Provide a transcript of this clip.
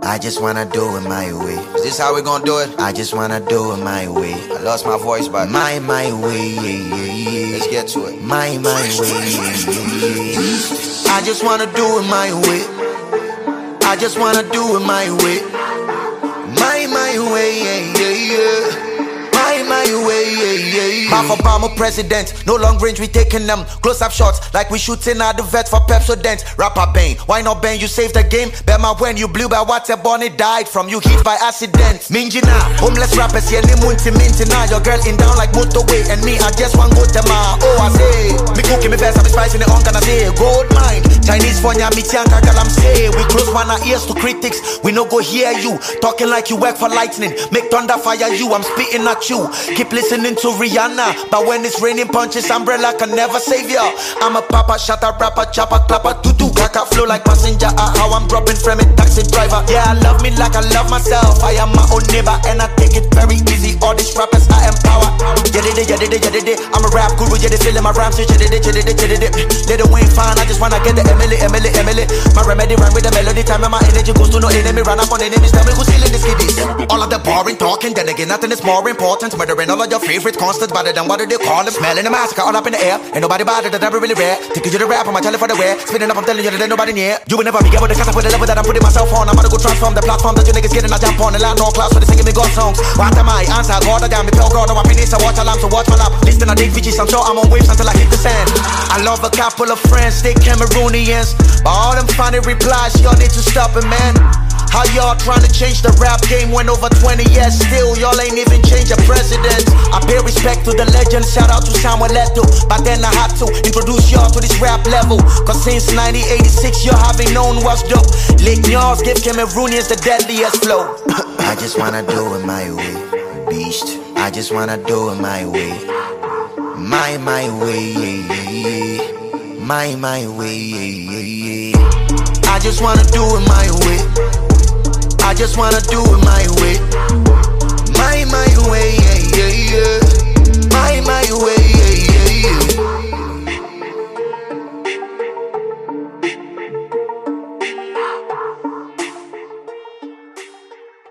I just wanna do it my way. Is this how we gonna do it? I just wanna do it my way. I lost my voice, but my way, yeah. Let's get to it. My way, yeah. I just wanna do it my way. I just wanna do it my way. My way, yeah. My way, yeah. Half Obama president, no long range, we taking them close up shots like we shooting at the vet for Pepsodent. Rapper Bane, why not Bane? You saved the game. Bet my when you blew by water, Bonnie died from you hit by accident. Minjina, homeless rappers, yeah, Nimunti Mintina. Your girl in down like motorway, and me, I just want go to my. Oh, I say, me cooking me best, I'm spicing it on, can I say, gold mine. Chinese for ya, me tianka, girl, I'm say. We close one our ears to critics, we no go hear you. Talking like you work for lightning, make thunder fire you, I'm spitting at you. Keep listening to Rihanna, but when it's raining punches, umbrella can never save ya. I'm a papa, shatter, rapper, chopper, clapper, tutu, kaka, flow like passenger. How I'm dropping from it, taxi driver. Yeah, I love me like I love myself. I am my own neighbor, and I take it very easy. All these rappers, I empower. Yeah, I'm a rap guru, yeah, they feeling my rhymes. Yeah, Little Wayne fine, I just wanna get the Emily. My remedy rhyme with the melody, time and my energy goes to no enemy. Run up on enemies, tell me who's stealing this kiddies. All of the boring talking, then again, nothing is more important. Murdering all of your favorites, constant, better than what do they call them? Smelling the massacre all up in the air. Ain't nobody bothered, that never really rare. Taking you to rap, I'm telling for the wear. Spinning up, I'm telling you that ain't nobody near. You will never be able to catch up with the level that I'm putting myself on. I'm about to go transform the platform that you niggas getting. I jump on the land on clouds, so they singing me God songs. What am I? Answer, God, I damn me, pale God, I finish, I watch alarm, so watch my lap. Listen, I dig bitches, I'm sure I'm on waves until I hit the sand. I love a couple of friends, they Cameroonians. But all them funny replies, y'all need to stop it, man. How y'all trying to change the rap game when over 20 years still y'all ain't even changed a president? I pay respect to the legends, shout out to Samuel Leto. But then I had to introduce y'all to this rap level, cause since 1986 y'all haven't known what's dope. Lake Nyos give Cameroonians the deadliest flow. I just wanna do it my way, beast. I just wanna do it my way. My way, yeah. My way, yeah. I just wanna do it my way. I just wanna do it my way. My way, yeah. My way.